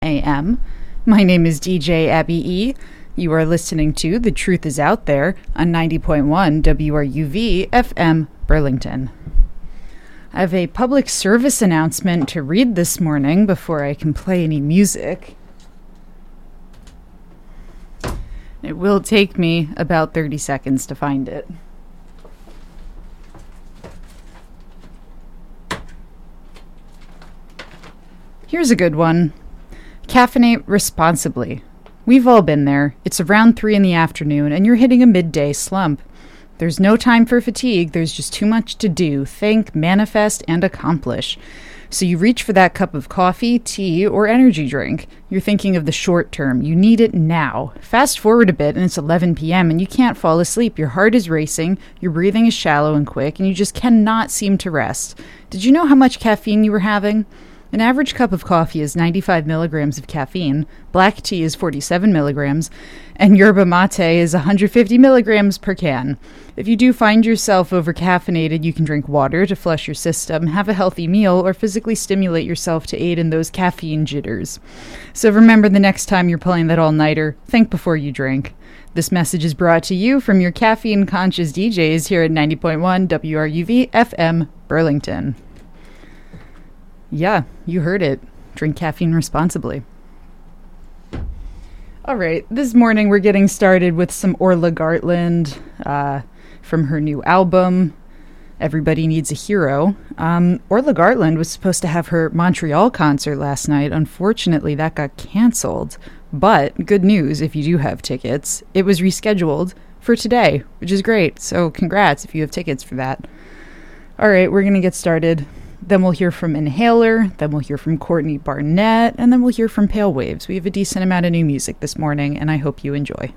a.m. My name is DJ Abby E. You are listening to The Truth Is Out There on 90.1 WRUV FM Burlington. I have a public service announcement to read this morning before I can play any music. It will take me about 30 seconds to find it. Here's a good one. Caffeinate responsibly. We've all been there. It's around 3 in the afternoon and you're hitting a midday slump. There's no time for fatigue. There's just too much to do, think, manifest, and accomplish. So you reach for that cup of coffee, tea, or energy drink. You're thinking of the short term. You need it now. Fast forward a bit and it's 11 p.m. and you can't fall asleep. Your heart is racing, your breathing is shallow and quick, and you just cannot seem to rest. Did you know how much caffeine you were having? An average cup of coffee is 95 milligrams of caffeine, black tea is 47 milligrams, and yerba mate is 150 milligrams per can. If you do find yourself overcaffeinated, you can drink water to flush your system, have a healthy meal, or physically stimulate yourself to aid in those caffeine jitters. So remember, the next time you're pulling that all-nighter, think before you drink. This message is brought to you from your caffeine-conscious DJs here at 90.1 WRUV FM Burlington. Yeah, you heard it. Drink caffeine responsibly. All right, this morning we're getting started with some Orla Gartland from her new album, Everybody Needs a Hero. Orla Gartland was supposed to have her Montreal concert last night. Unfortunately, that got canceled. But good news, if you do have tickets, it was rescheduled for today, which is great. So congrats if you have tickets for that. All right, we're going to get started. Then we'll hear from Inhaler, then we'll hear from Courtney Barnett, and then we'll hear from Pale Waves. We have a decent amount of new music this morning, and I hope you enjoy.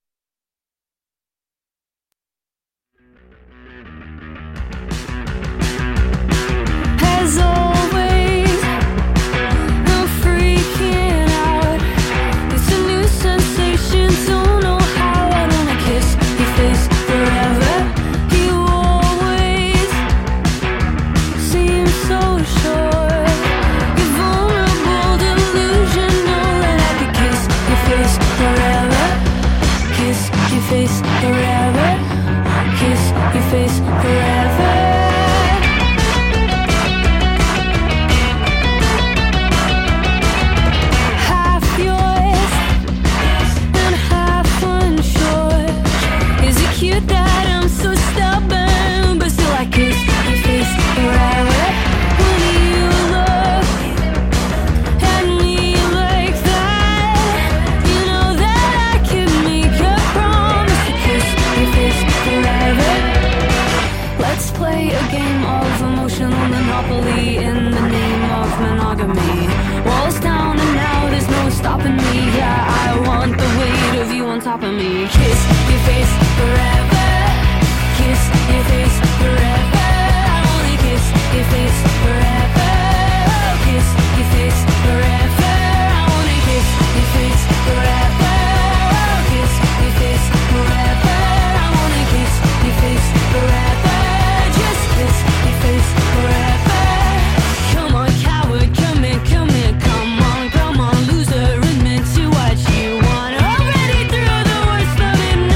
As always, I'm freaking out. It's a new sensation, don't know how. I wanna kiss your face forever. You always seem so sure. You're vulnerable, delusional, and I could kiss your face forever. Kiss your face forever. Kiss your face forever. Half yours and half unsure. Is it cute that I'm so stubborn, but still I kiss your face forever? When you look at me like that, you know that I can make a promise to kiss your face forever. Let's play a game of emotional monopoly in the name of monogamy. Walls down and now there's no stopping me. Yeah, I want the weight of you on top of me. Kiss your face forever. Kiss your face forever. I wanna kiss your face forever. Kiss your face forever. I wanna kiss your face forever. Kiss your face forever. I wanna kiss your face forever. Just kiss your face forever. Come on, coward, come here, come on, loser, admit to what you want. Already through the worst of it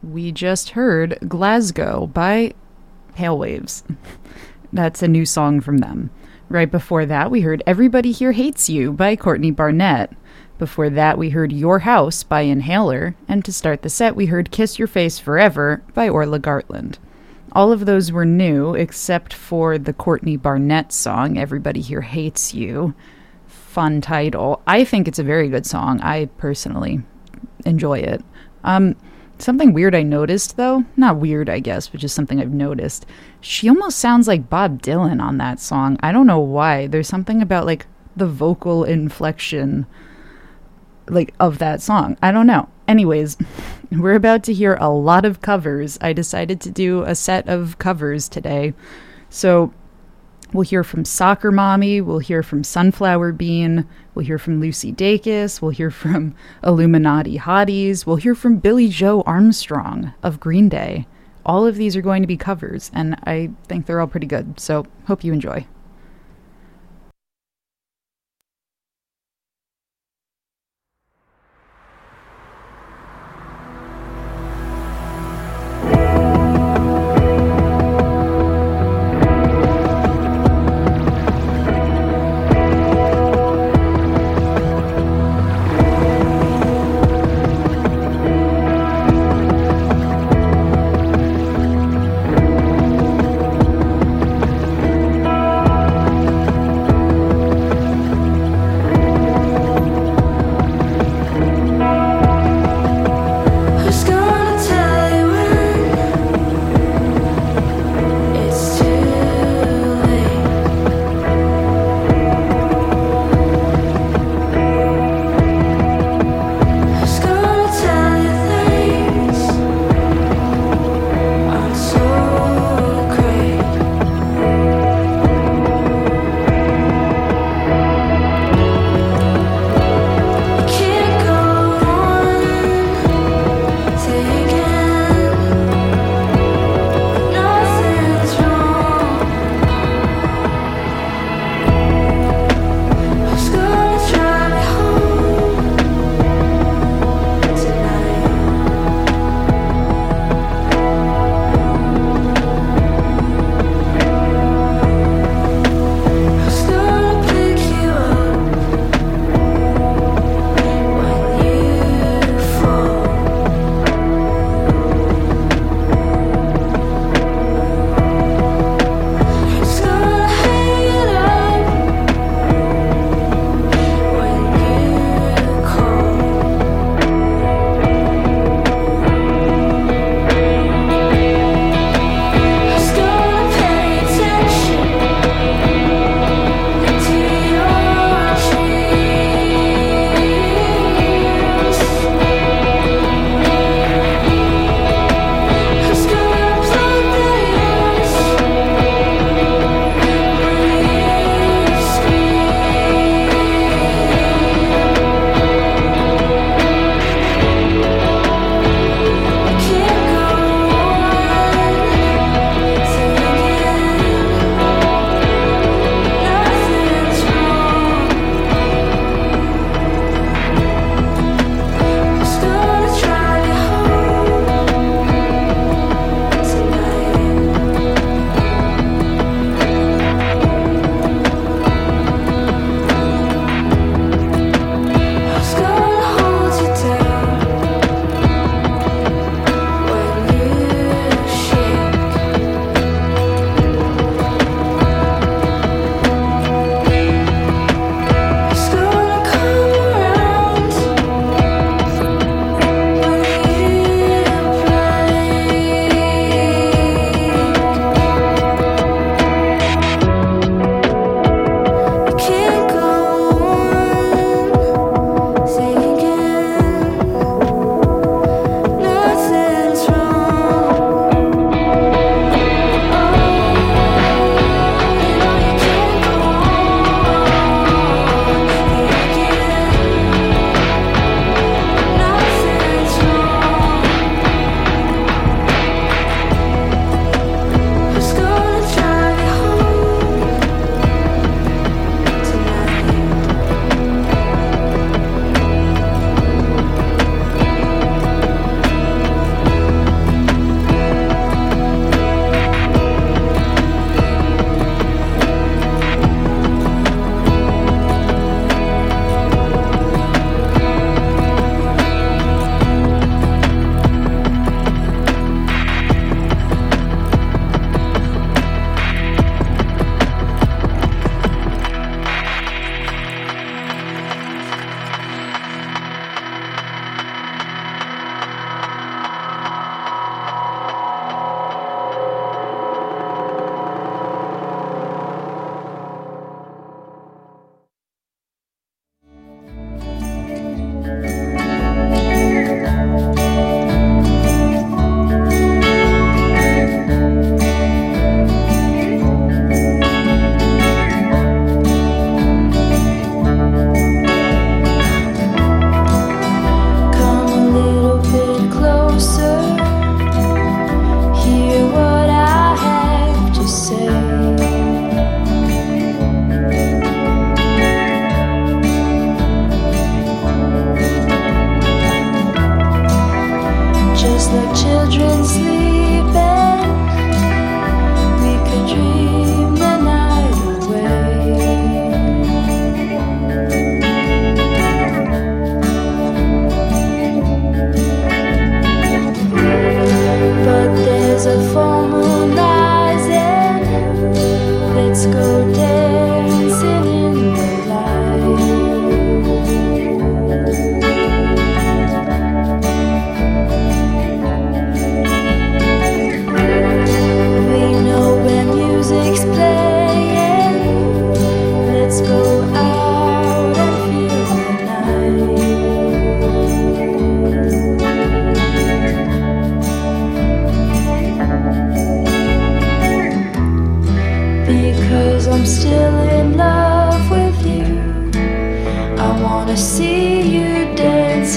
we just heard Glasgow by Pale Waves. That's a new song from them. Right before that, we heard Everybody Here Hates You by Courtney Barnett. Before that, we heard Your House by Inhaler. And to start the set, we heard Kiss Your Face Forever by Orla Gartland. All of those were new, except for the Courtney Barnett song, Everybody Here Hates You. Fun title. I think it's a very good song. I personally enjoy it. Something weird I noticed, though, not weird, I guess, but just something I've noticed. She almost sounds like Bob Dylan on that song. I don't know why. There's something about, like, the vocal inflection, like, of that song. I don't know. Anyways, we're about to hear a lot of covers. I decided to do a set of covers today. So we'll hear from Soccer Mommy, we'll hear from Sunflower Bean, we'll hear from Lucy Dacus, we'll hear from Illuminati Hotties, we'll hear from Billie Joe Armstrong of Green Day. All of these are going to be covers, and I think they're all pretty good, so hope you enjoy.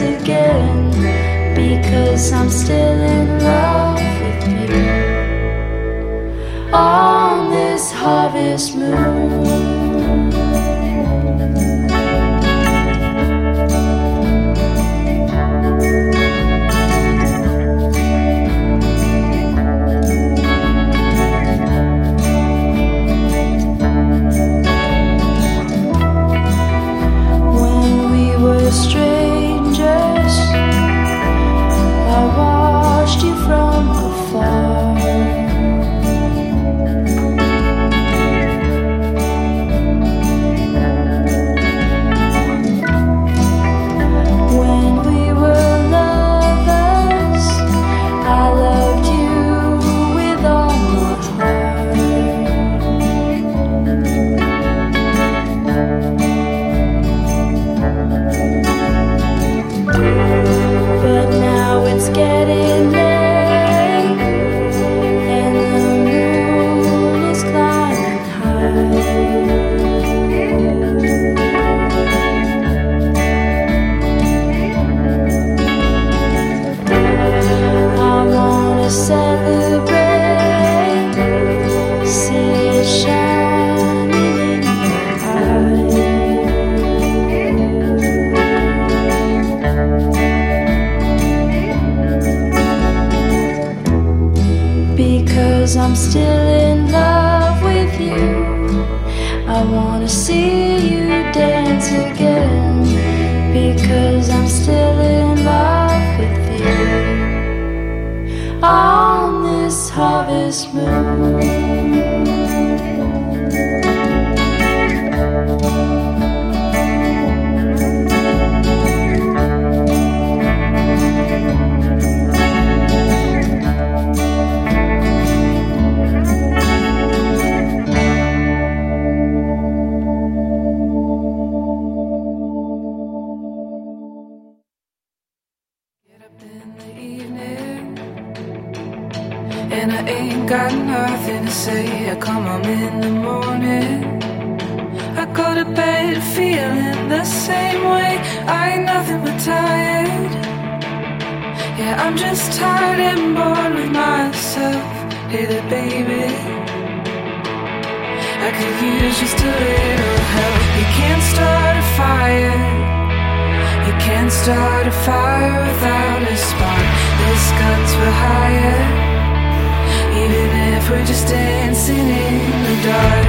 again, because I'm still in love with you. On this harvest moon, strangers, I watched you from afar. When we were lovers, I loved you with all my heart. But now it's getting late, and the moon is climbing high. I wanna celebrate, see it shining in your eyes. Because I'm still in love with you, I wanna see you dance again. Because I'm still in love with you. On this harvest moon, and I ain't got nothing to say. I come home in the morning, I go to bed feeling the same way. I ain't nothing but tired. Yeah, I'm just tired and bored with myself. Hey there, baby, I could use just a little help. You can't start a fire, you can't start a fire without a spark. This guns for hire, even if we're just dancing in the dark.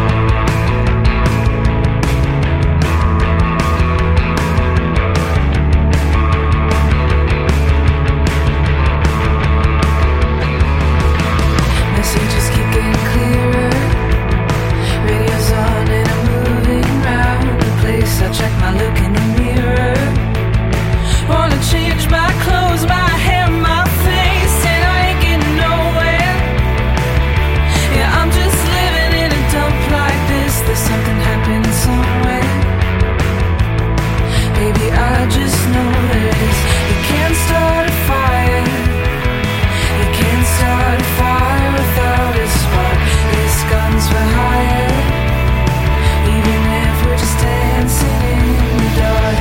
Messages keep getting clearer, radio's on and I'm moving round the place. I check my look in the mirror, wanna change my clothes, my hair, my face, and I ain't getting nowhere. Yeah, I'm just living in a dump like this. There's something happening somewhere. Baby, I just know this. You can't start a fire, you can't start a fire without a spark. This gun's for hire, even if we're just dancing in the dark.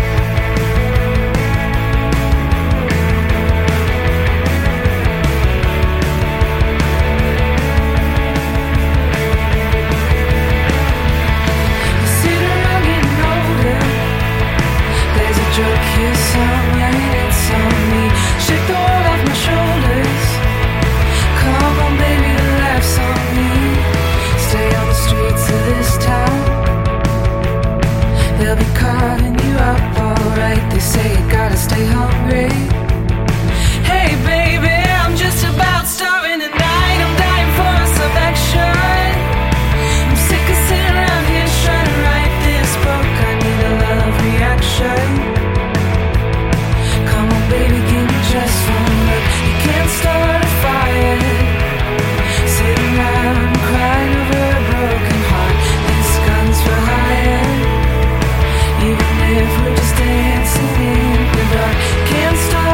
Joke here somewhere, it's on me. Shake the world off my shoulders. Come on, baby, the laughs on me. Stay on the streets of this town, they'll be carving you up alright. They say you gotta stay hungry. Hey, baby, I'm just about starving tonight. I'm dying for some action. I'm sick of sitting around here trying to write this book. I need a love reaction. Baby, give me just one look. You can't start a fire, sitting around crying over a broken heart. This gun's for hire, even if we're just dancing in the dark. Can't start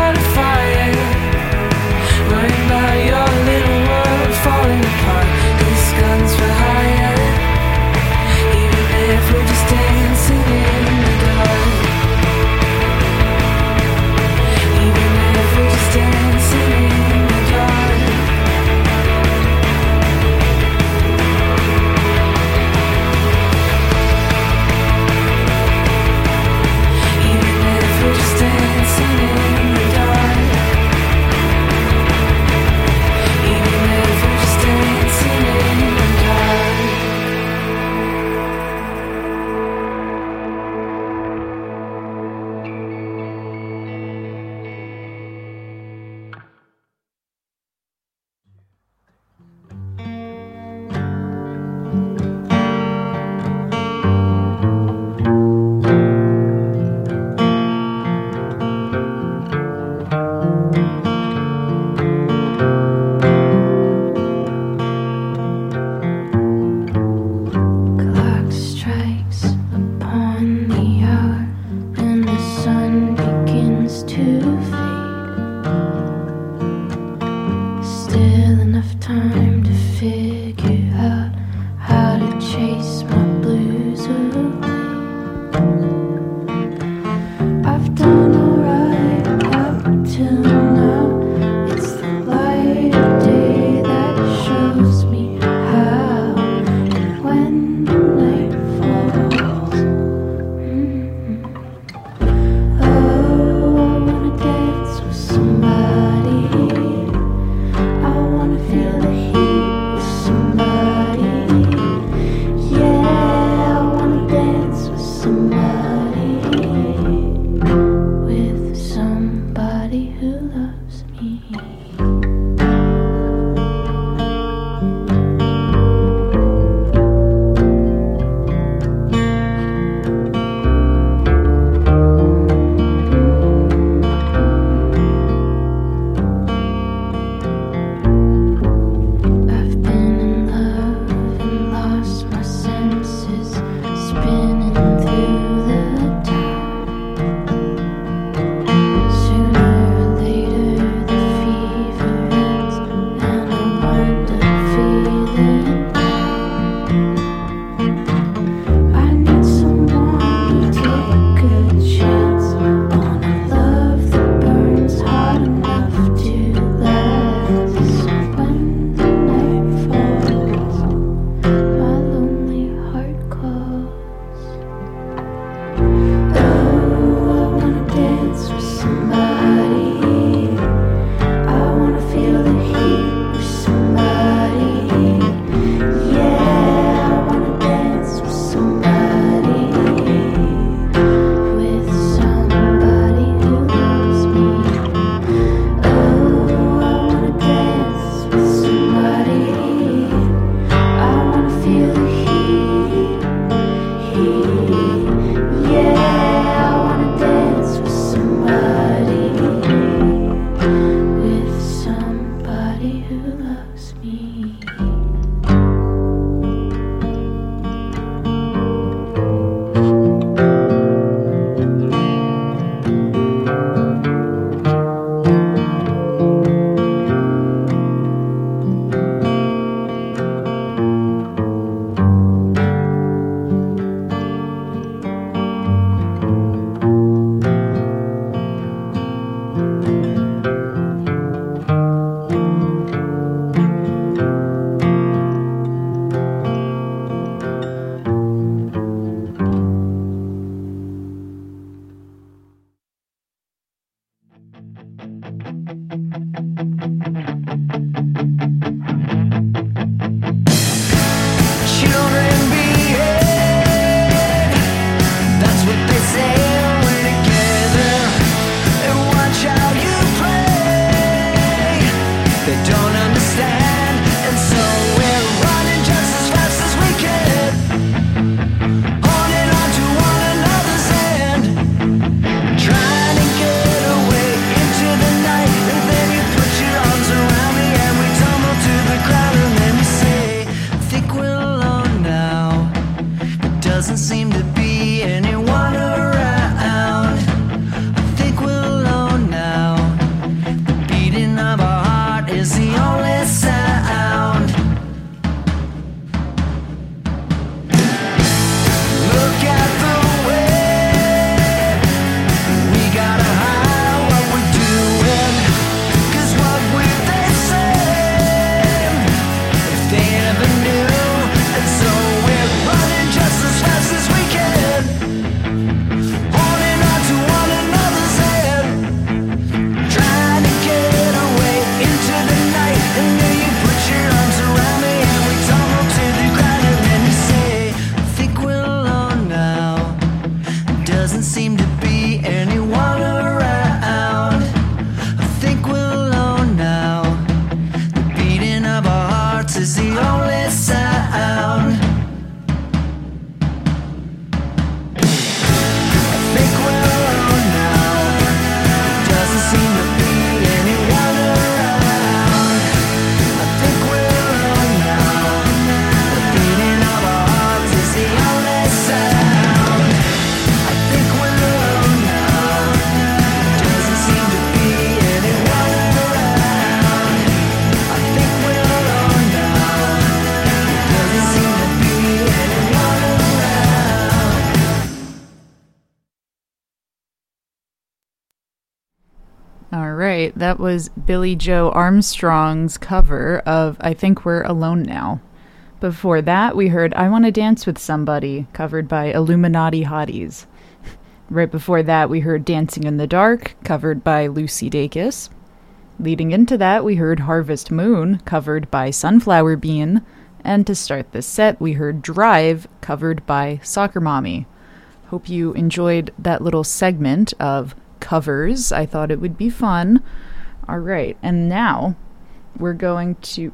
All right, that was Billy Joe Armstrong's cover of I Think We're Alone Now. Before that, we heard I Want to Dance with Somebody, covered by Illuminati Hotties. Right before that, we heard Dancing in the Dark, covered by Lucy Dacus. Leading into that, we heard Harvest Moon, covered by Sunflower Bean. And to start this set, we heard Drive, covered by Soccer Mommy. Hope you enjoyed that little segment of covers. I thought it would be fun. All right, and now we're going to...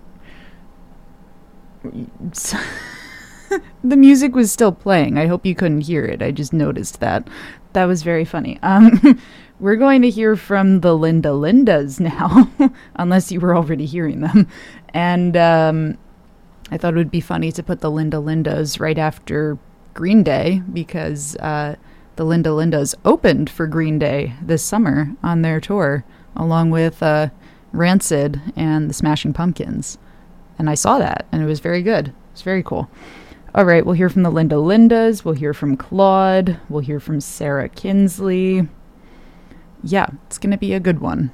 The music was still playing. I hope you couldn't hear it. I just noticed that. That was very funny. We're going to hear from the Linda Lindas now, unless you were already hearing them. And I thought it would be funny to put the Linda Lindas right after Green Day, because the Linda Lindas opened for Green Day this summer on their tour, along with Rancid and the Smashing Pumpkins. And I saw that, and it was very good. It's very cool. All right, we'll hear from the Linda Lindas. We'll hear from Claude. We'll hear from Sarah Kinsley. Yeah, it's going to be a good one.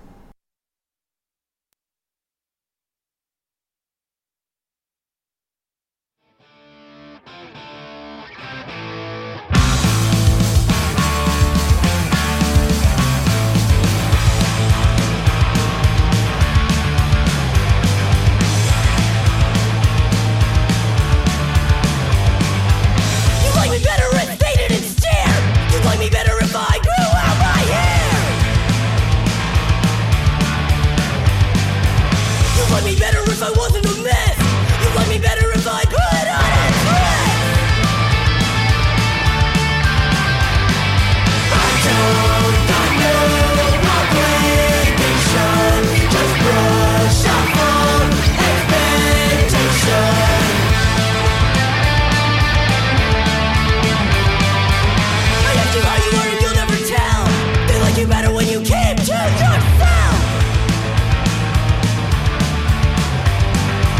Keep to yourself.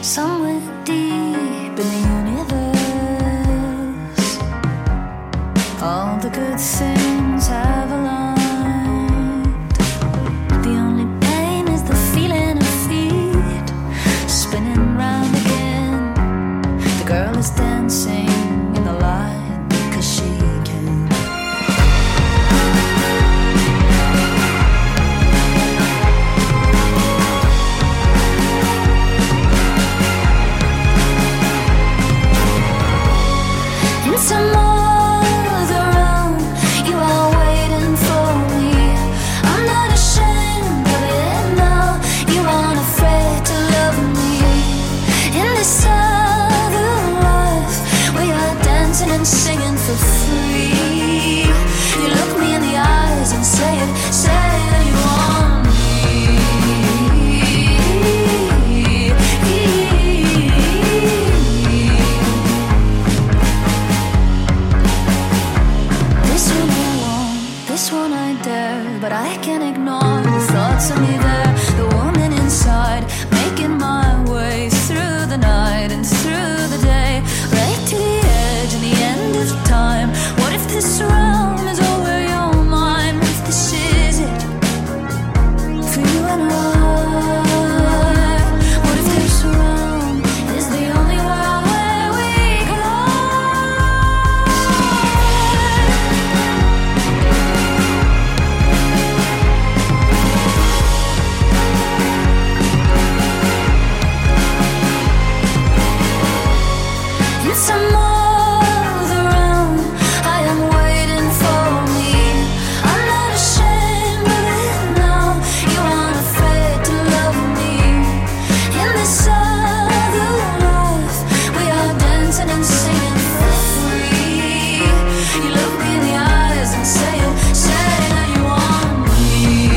somewhere deep in the universe. All the good things have aligned. The only pain is the feeling of feet spinning round again. The girl is dancing in the light because she can. In some other realm, you are waiting for me. I'm not ashamed of it now. You aren't afraid to love me. In this other life, we are dancing and singing for free. You look me in the eyes and say that you want me. This one I want, this one I dare, but I can't ignore the thoughts of me there. The woman inside, making my way through the night and through the day, right to the edge and the end of time. What if this realm is over your mind? What if this is it for you and I? What if this realm is the only world where we go? In some other realm, I am waiting for me. I'm not ashamed of it now. You aren't afraid to love me. In this other life, we are dancing and singing for free. You look me in the eyes and say that you want me.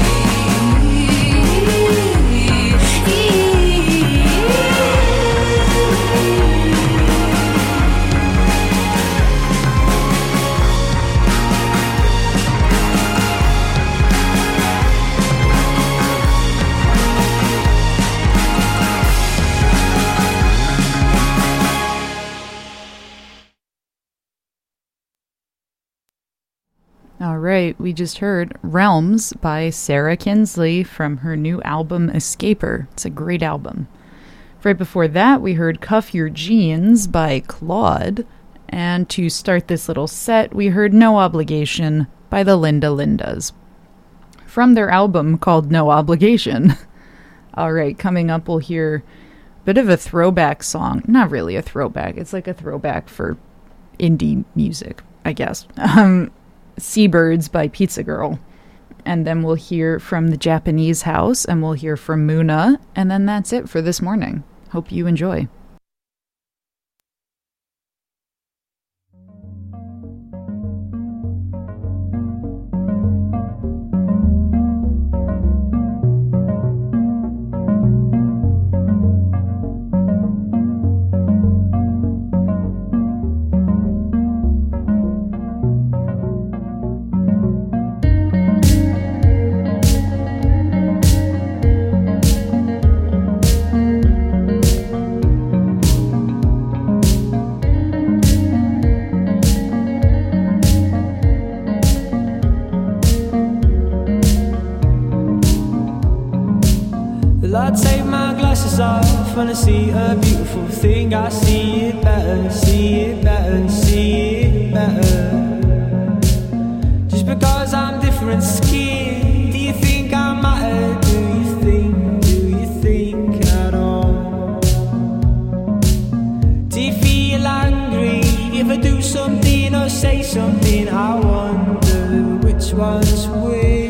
All right, we just heard Realms by Sarah Kinsley from her new album Escaper. It's a great album. Right before that, we heard Cuff Your Jeans by Claude. And to start this little set, we heard No Obligation by the Linda Lindas from their album called No Obligation. All right, coming up, we'll hear a bit of a throwback song. Not really a throwback. It's like a throwback for indie music, I guess. Seabirds by Pizza Girl. And then we'll hear from the Japanese House, and we'll hear from Muna, and then that's it for this morning. Hope you enjoy. Well, I take my glasses off when I see a beautiful thing. I see it better, see it better, see it better. Just because I'm different skin, do you think I matter? Do you think at all? Do you feel angry if I do something or say something? I wonder which one's which.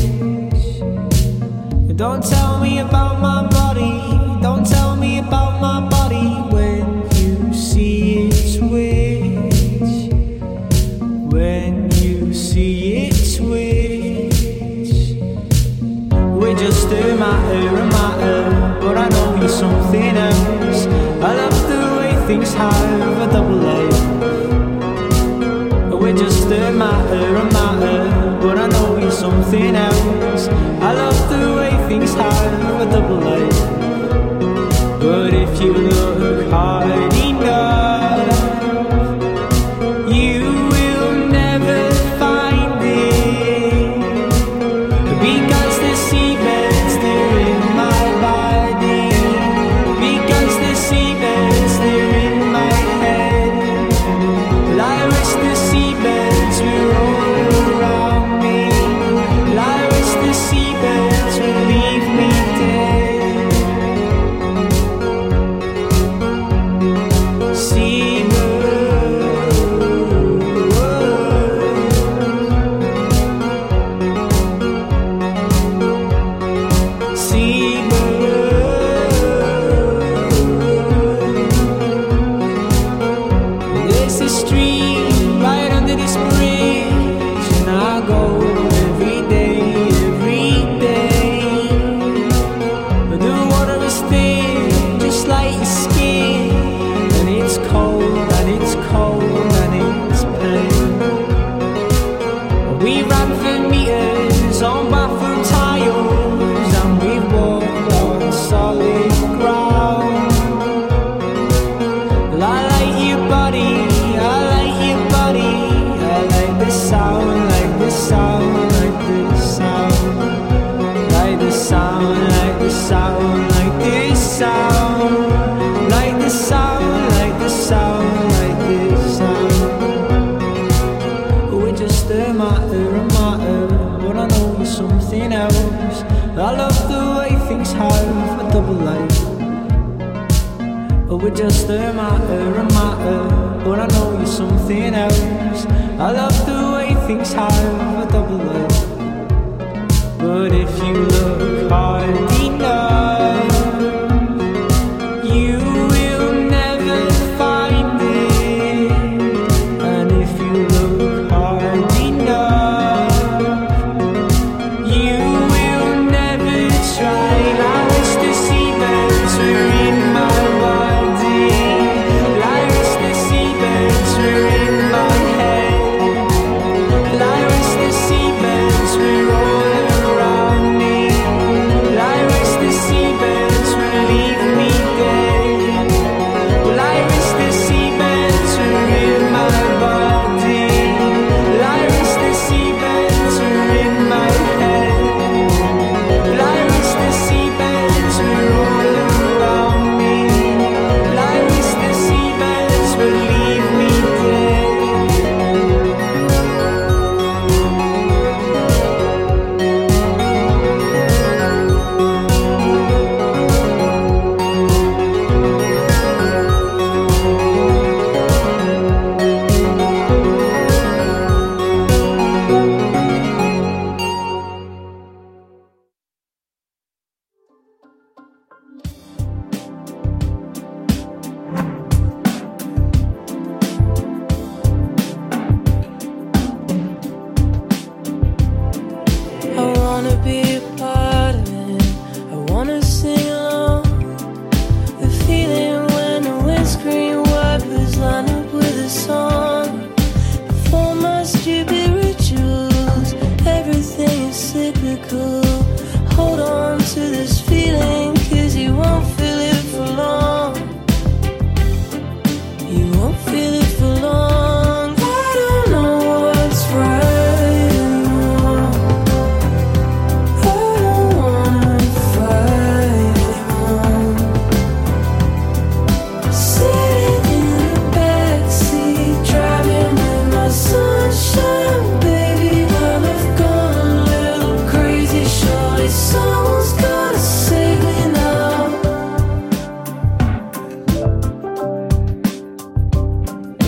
Don't tell me about my body, don't tell me about my body when you see it twitch. When you see it twitch. We just do matter, but I know you're something else. I love the way things have a double life. We just do matter, but I know you're something else. I love the way things have a double life. But if if you look hard enough, you will never find it. Because the seabeds, they're in my body. Because the seabeds, they're in my head. Well, I wish the seabeds were all around me. Well, I wish the seabeds would leave me dead. There's a stream right under this bridge, and I go every day, every day. But the water is thin, just like your skin, and it's cold, and it's cold, and it's pain. We ran for meters on bathroom tiles, and we've walked on solid ground. Well, I like your body, I like your body, I like the sound, like the sound, like the sound, like the sound, like the sound, like this sound, like the sound, like the sound, like this sound. We're just a matter, but I know you're something else. I love the way things have a double life. Oh, we're just a matter, but I know you're something else. I love the way things have a double life. But if you look hard enough, you will never find it. And if you look hard enough, you will never try. I wish the seabeds were in my body. I wish the seabeds were in my head. I wish the seabeds were all around me. I wish the seabeds would leave me dead. Well, I wish the seabeds were in my body. I wish the seabeds were in my head. I wish the seabeds were all around me. I wish the seabeds would leave me dead. I wanna be a part of it. I wanna sing along. The feeling when the windscreen wipers line up with a song. Before my stupid rituals, everything is cyclical. Hold on to this feeling, 'cause you won't feel it for long. You won't feel it for long. I don't know what's right and wrong. I don't wanna fight anymore. Sitting in the backseat, driving with my sunshine, baby. Now I've gone a little crazy. Surely someone's gotta save me now.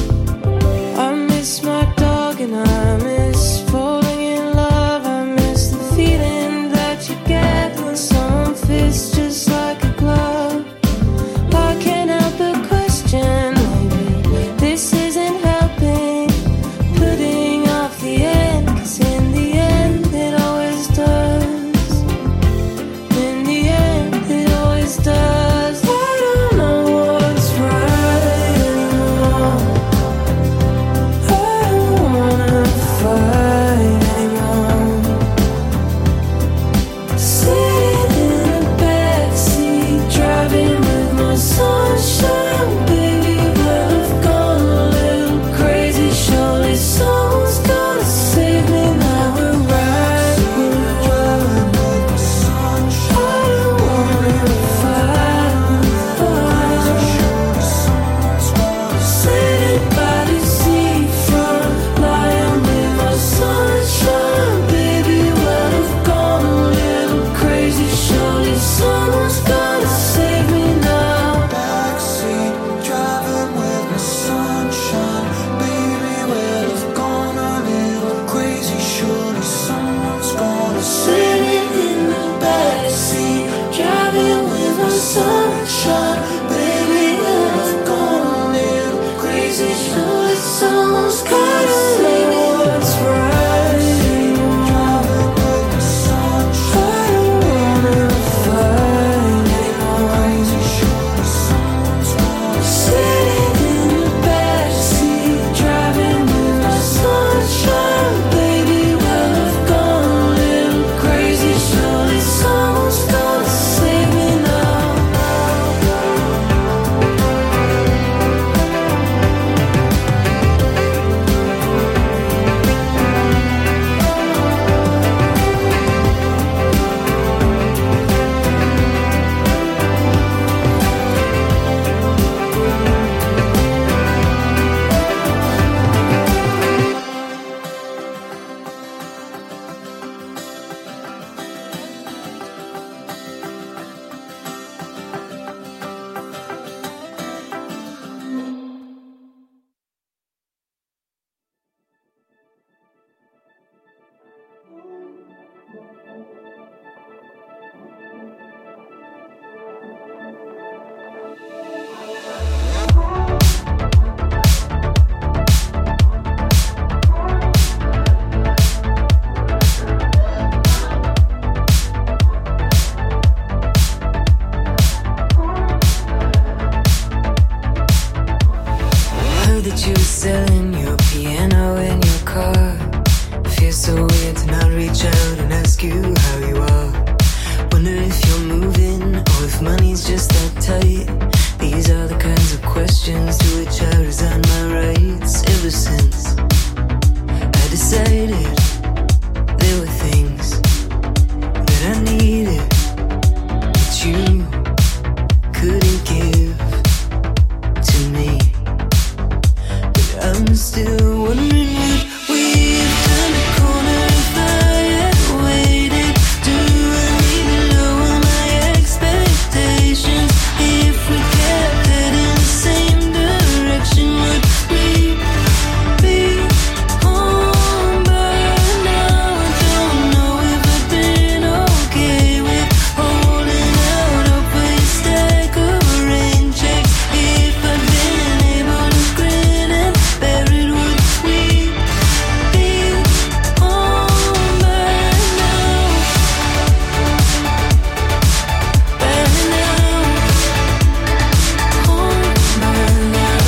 heard that you were selling your piano and your car. It feels so weird to not reach out and ask you how you are. Wonder if you're moving or if money's just that tight. These are the kinds of questions to which I resign my rights. Ever since I decided there were things that I needed that you couldn't give to me. But I'm still wondering, would we have turned a corner if I had waited? Do I need to lower my expectations? If we kept heading the same direction, would we be home by now? I don't know if I've been okay with holding out hope for your stack of rain checks. If I'd been able to grin and bear it, would we be home by now? By now, home by now.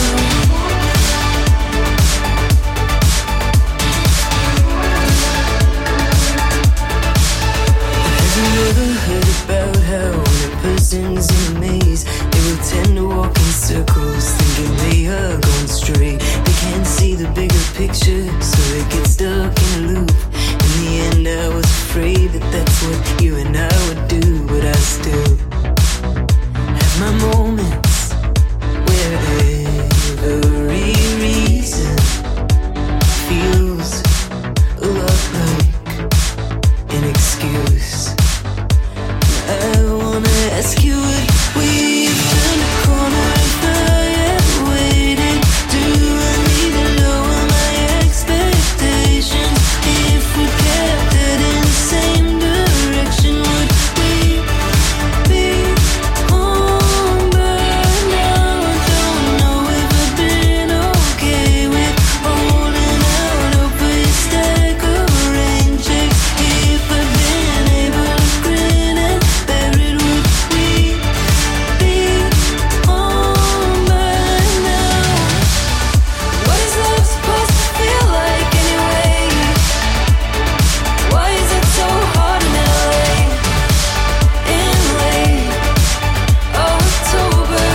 Have you ever heard about how when a person's in a maze, they will tend to walk in circles, thinking they are going straight? They can't see the bigger picture, so they get stuck in a loop. In the end, I was afraid that that's what you and I would do, but I still have my moments where every reason feels a lot like an excuse. I wanna ask you, would we have turned a corner if I had waited? Do I need to lower my expectations? If we kept heading the same direction, would we be home by now? I don't know if I've been okay with holding out hope for your stack of rain checks. If I'd been able to grin and bear it, would we be home by now? What is love supposed to feel like anyway? Why is it so hard in LA? In late October,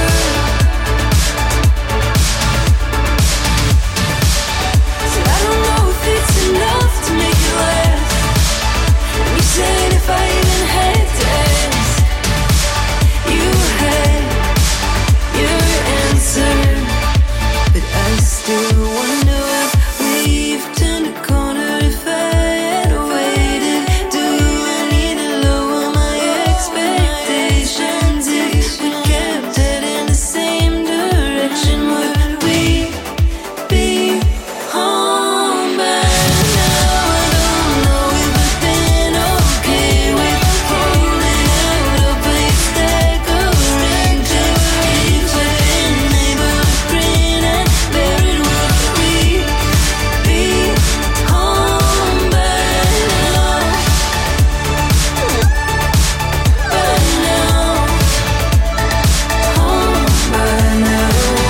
said I don't know if it's enough to make you laugh. And you said if I even had to ask, you had your answer. But I still wonder if we've turned a corner if I had waited. Do I need to lower my expectations? If we kept heading the same direction, would we be home by now? I don't know if I've been okay with holding out hope for your stack of rain checks. If I'd been able to grin and bear it, would we be home by now? By now, home by now.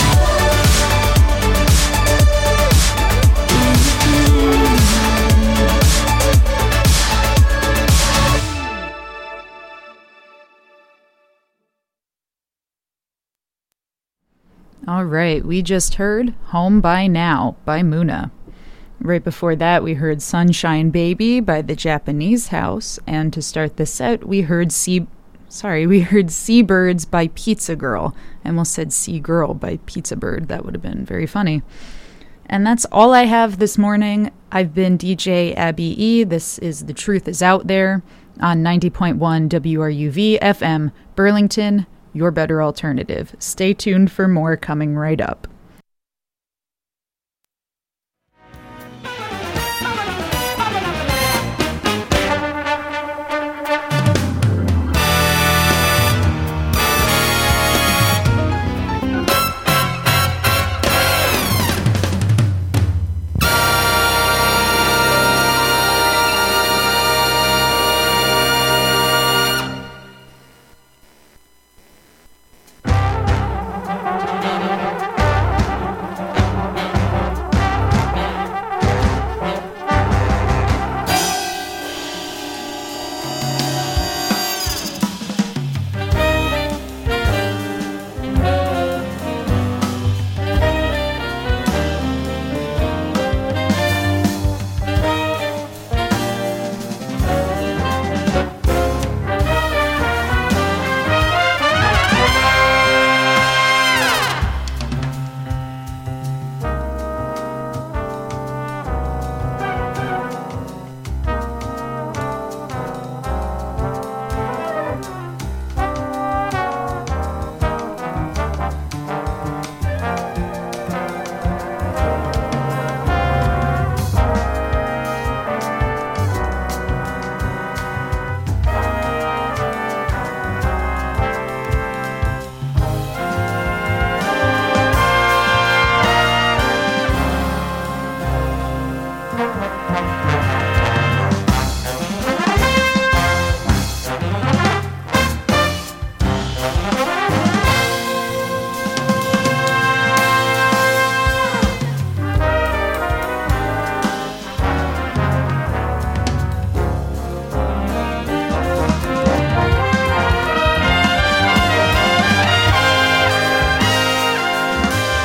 All right, we just heard Home by Now by Muna. Right before that, we heard Sunshine Baby by the Japanese House. And to start the set, we heard Seabirds by Pizza Girl. I almost said Sea Girl by Pizza Bird. That would have been very funny. And that's all I have this morning. I've been DJ Abby E. This is The Truth Is Out There on 90.1 WRUV FM, Burlington, your better alternative. Stay tuned for more coming right up.